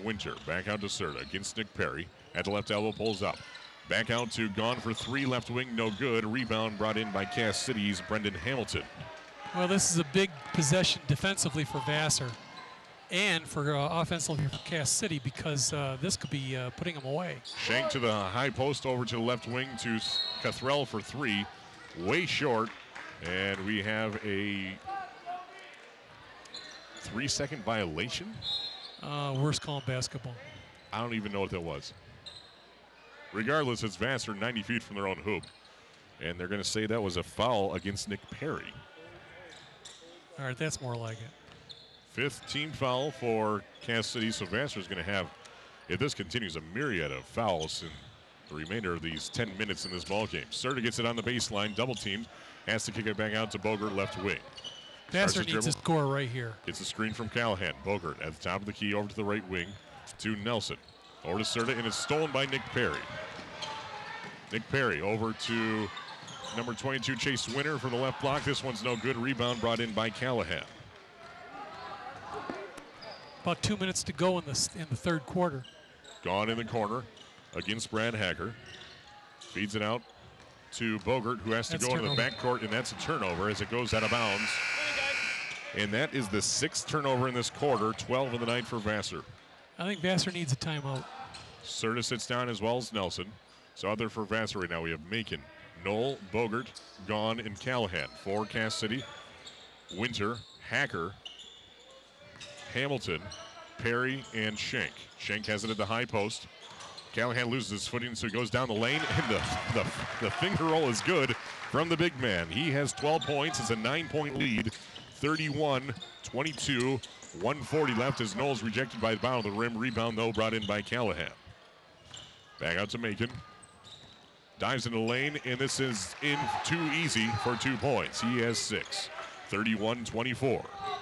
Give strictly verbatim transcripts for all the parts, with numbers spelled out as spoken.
Winter. Back out to Serta against Nick Perry. At the left elbow, pulls up. Back out to Gone for three, left wing, no good. Rebound brought in by Cass City's Brendan Hamilton. Well, this is a big possession defensively for Vassar and for uh, offensively for Cass City, because uh, this could be uh, putting them away. Shank to the high post, over to the left wing to Cathrell for three. Way short. And we have a three-second violation. Uh, worst call in basketball. I don't even know what that was. Regardless, it's Vassar ninety feet from their own hoop. And they're going to say that was a foul against Nick Perry. All right, that's more like it. Fifth team foul for Cass City. So Vassar's going to have, if this continues, a myriad of fouls in the remainder of these ten minutes in this ball game. Serta gets it on the baseline, double teamed, has to kick it back out to Bogert, left wing. Vassar needs to score right here. It's a screen from Callahan. Bogert at the top of the key, over to the right wing to Nelson. Over to Serta, and it's stolen by Nick Perry. Nick Perry over to number twenty-two, Chase Winter for the left block. This one's no good. Rebound brought in by Callahan. About two minutes to go in the, in the third quarter. Gone in the corner against Brad Hacker. Feeds it out to Bogert, who has to that's go into the turnover. backcourt, and that's a turnover as it goes out of bounds. And that is the sixth turnover in this quarter, twelve of the night for Vassar. I think Vassar needs a timeout. Serta sits down as well as Nelson. So out there for Vassar right now, we have Macon, Knoll, Bogert, Gone, and Callahan. For Cass City, Winter, Hacker, Hamilton, Perry, and Shank. Shank has it at the high post. Callahan loses his footing, so he goes down the lane, and the, the, the finger roll is good from the big man. He has twelve points. It's a nine-point lead, thirty-one twenty-two, one forty left as Knowles rejected by the bottom of the rim. Rebound, though, brought in by Callahan. Back out to Macon. Dives into the lane, and this is in too easy for two points. He has six, thirty-one twenty-four.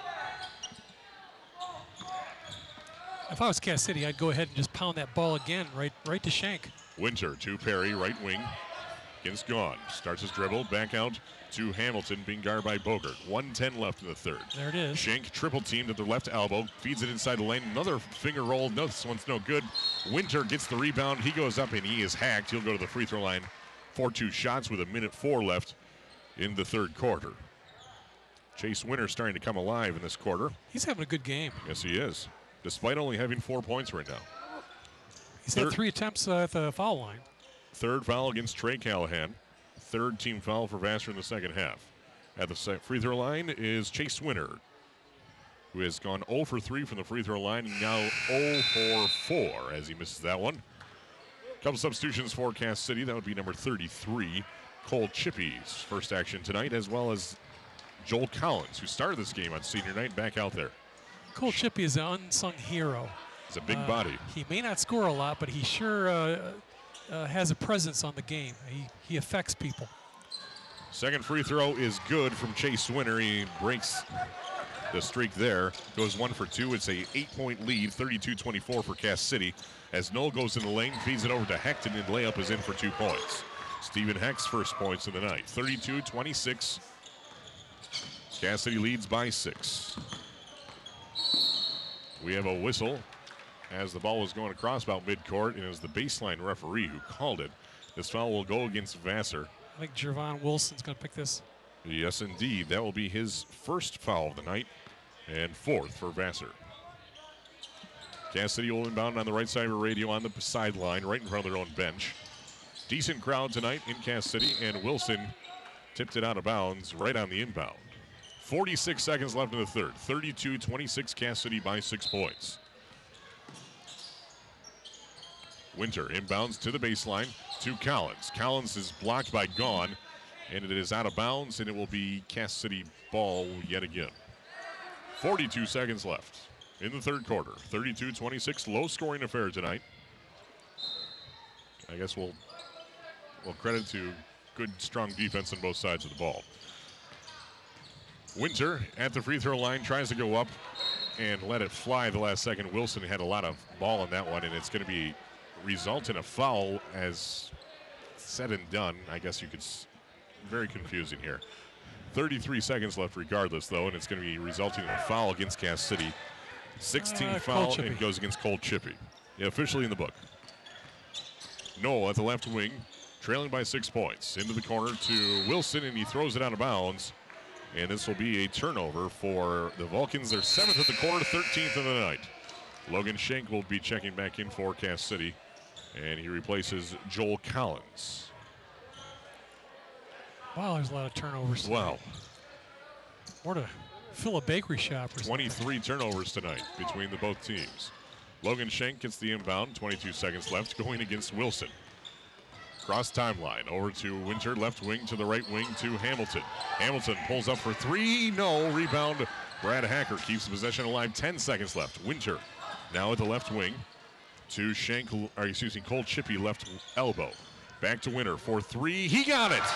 If I was Cass City, I'd go ahead and just pound that ball again right right to Shank. Winter to Perry, right wing. Against Gone. Starts his dribble, back out to Hamilton, being guarded by Bogert. one ten left in the third. There it is. Shank triple teamed at the left elbow, feeds it inside the lane. Another finger roll. No, this one's no good. Winter gets the rebound. He goes up and he is hacked. He'll go to the free throw line for two shots with a minute four left in the third quarter. Chase Winter starting to come alive in this quarter. He's having a good game. Yes, he is, despite only having four points right now. He's Third- had three attempts uh, at the foul line. Third foul against Trey Callahan. Third team foul for Vassar in the second half. At the se- free throw line is Chase Winter, who has gone zero for three from the free throw line, and now zero for four as he misses that one. Couple substitutions for Cass City. That would be number thirty-three, Cole Chippy's first action tonight, as well as Joel Collins, who started this game on senior night, back out there. Cole Chippy is an unsung hero. He's a big Uh, body. He may not score a lot, but he sure uh, uh, has a presence on the game. He, he affects people. Second free throw is good from Chase Winter. He breaks the streak there. Goes one for two. It's a eight-point lead, thirty-two twenty-four for Cass City. As Knoll goes in the lane, feeds it over to Heckton, and layup is in for two points. Stephen Heck's first points of the night, thirty-two twenty-six. Cass City leads by six. We have a whistle as the ball was going across about midcourt, and it was the baseline referee who called it. This foul will go against Vassar. I think Jervon Wilson's going to pick this. Yes, indeed. That will be his first foul of the night and fourth for Vassar. Cass City will inbound on the right side of the radio on the sideline, right in front of their own bench. Decent crowd tonight in Cass City, and Wilson tipped it out of bounds right on the inbound. forty-six seconds left in the third. thirty-two twenty-six, Cass City by six points. Winter inbounds to the baseline to Collins. Collins is blocked by Gone, and it is out of bounds, and it will be Cass City ball yet again. forty-two seconds left in the third quarter. thirty-two twenty-six, low-scoring affair tonight. I guess we'll, we'll credit to good, strong defense on both sides of the ball. Winter at the free throw line tries to go up and let it fly the last second. Wilson had a lot of ball on that one, and it's going to be result in a foul as said and done. I guess you could, s- very confusing here. thirty-three seconds left regardless, though, and it's going to be resulting in a foul against Cass City. sixteenth Uh, foul, Cole and Chippy. goes against Cole Chippy. Yeah, officially in the book. Noel at the left wing, trailing by six points. Into the corner to Wilson, and he throws it out of bounds. And this will be a turnover for the Vulcans. They're seventh at the quarter, thirteenth of the night. Logan Shank will be checking back in for Cass City, and he replaces Joel Collins. Wow, there's a lot of turnovers. Wow. More to fill a bakery shop or something. twenty-three turnovers tonight between the both teams. Logan Shank gets the inbound, twenty-two seconds left, going against Wilson. Cross timeline, over to Winter, left wing to the right wing to Hamilton. Hamilton pulls up for three, no, rebound. Brad Hacker keeps the possession alive, ten seconds left. Winter now at the left wing to Shank, or excuse me, Cole Chippy, left elbow. Back to Winter for three, he got it!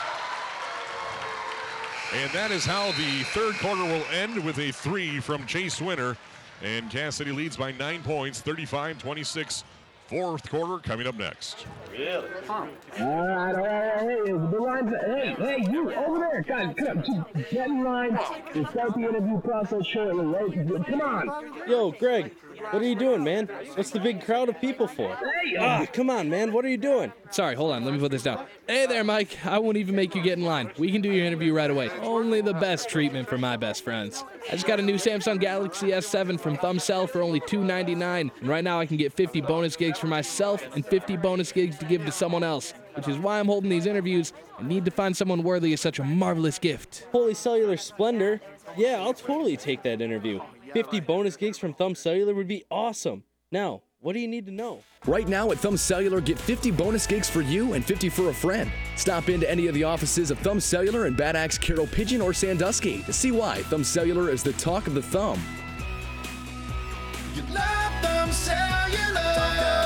And that is how the third quarter will end, with a three from Chase Winter. And Cass City leads by nine points, thirty-five twenty-six. Fourth quarter coming up next. Really? All right, all right, all right. Hey, the lines. Hey, hey, you over there, guys, come just get in line. We'll start the interview process shortly, right? Come on. Yo, Greg, what are you doing, man? What's the big crowd of people for? Hey, Ah, come on, man. What are you doing? Sorry, hold on. Let me put this down. Hey there, Mike. I won't even make you get in line. We can do your interview right away. Only the best treatment for my best friends. I just got a new Samsung Galaxy S seven from ThumbCell for only two ninety-nine. And right now I can get fifty bonus gigs for myself and fifty bonus gigs to give to someone else, which is why I'm holding these interviews and need to find someone worthy of such a marvelous gift. Holy cellular splendor. Yeah, I'll totally take that interview. fifty bonus gigs from Thumb Cellular would be awesome. Now, what do you need to know? Right now at Thumb Cellular, get fifty bonus gigs for you and fifty for a friend. Stop into any of the offices of Thumb Cellular in Bad Axe, Carroll Pigeon, or Sandusky to see why Thumb Cellular is the talk of the thumb. You love Thumb Cellular.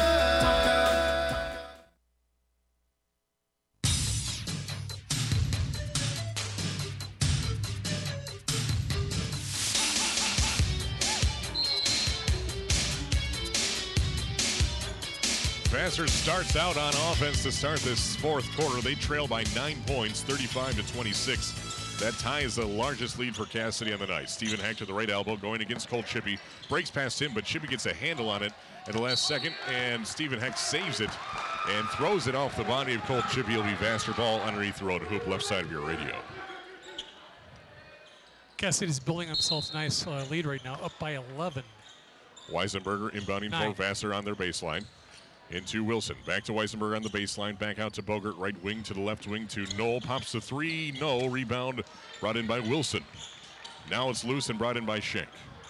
Vassar starts out on offense to start this fourth quarter. They trail by nine points, thirty-five to twenty-six. That ties the largest lead for Cass City on the night. Stephen Heck to the right elbow, going against Cole Chippy. Breaks past him, but Chippy gets a handle on it at the last second, and Stephen Heck saves it and throws it off the body of Cole Chippy. It'll be Vassar ball underneath the road hoop, left side of your radio. Cass City's building themselves a nice uh, lead right now, up by eleven. Weisenberger inbounding Nine. for Vassar on their baseline. Into Wilson, back to Weisenberger on the baseline, back out to Bogert, right wing to the left wing to Knoll, pops the three, no, rebound brought in by Wilson. Now it's loose and brought in by Shank.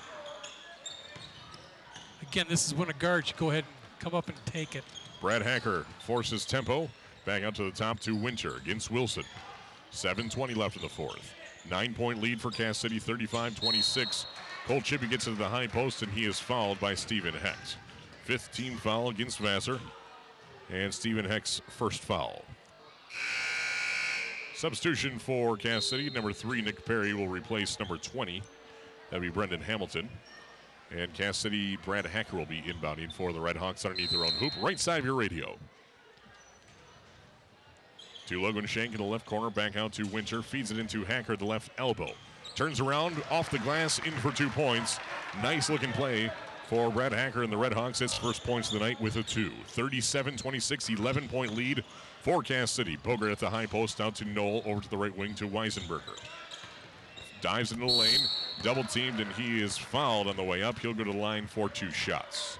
Again, this is when a guard should go ahead and come up and take it. Brad Hacker forces tempo, back out to the top to Winter against Wilson. seven twenty left in the fourth. Nine-point lead for Cass City, thirty-five twenty-six. Cole Chippy gets into the high post, and he is fouled by Stephen Hecht. Fifth team foul against Vassar, and Stephen Heck's first foul. Substitution for Cass City, number three, Nick Perry, will replace number twenty. That'll be Brendan Hamilton. And Cass City, Brad Hacker will be inbounding for the Red Hawks underneath their own hoop, right side of your radio. To Logan Shank in the left corner, back out to Winter, feeds it into Hacker, the left elbow. Turns around, off the glass, in for two points. Nice looking play for Brad Hacker and the Red Hawks. His first points of the night with a two. thirty-seven twenty-six, eleven-point lead for Cass City. Bogert at the high post, out to Knoll, over to the right wing to Weisenberger. Dives into the lane, double teamed, and he is fouled on the way up. He'll go to the line for two shots.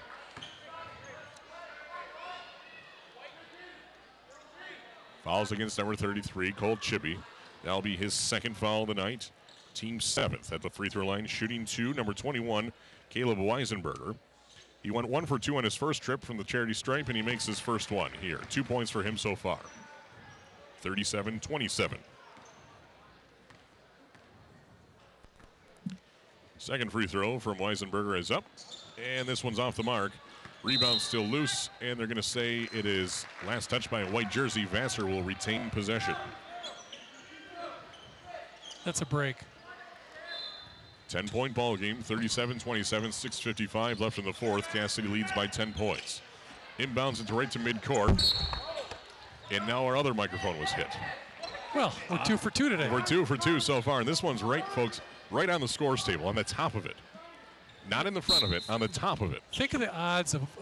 Fouls against number thirty-three, Cole Chippy. That'll be his second foul of the night. Team seventh at the free throw line, shooting two, number twenty-one, Caleb Weisenberger. He went one for two on his first trip from the charity stripe, and he makes his first one here. Two points for him so far. thirty-seven twenty-seven. Second free throw from Weisenberger is up, and this one's off the mark. Rebound still loose, and they're going to say it is last touch by a white jersey. Vassar will retain possession. That's a break. ten-point ball game, thirty-seven twenty-seven, six fifty-five left in the fourth. Cass City leads by ten points. Inbounds into right to midcourt, and now our other microphone was hit. Well, we're two for two today. We're two for two so far, and this one's right, folks, right on the scores table, on the top of it. Not in the front of it, on the top of it. Think of the odds of,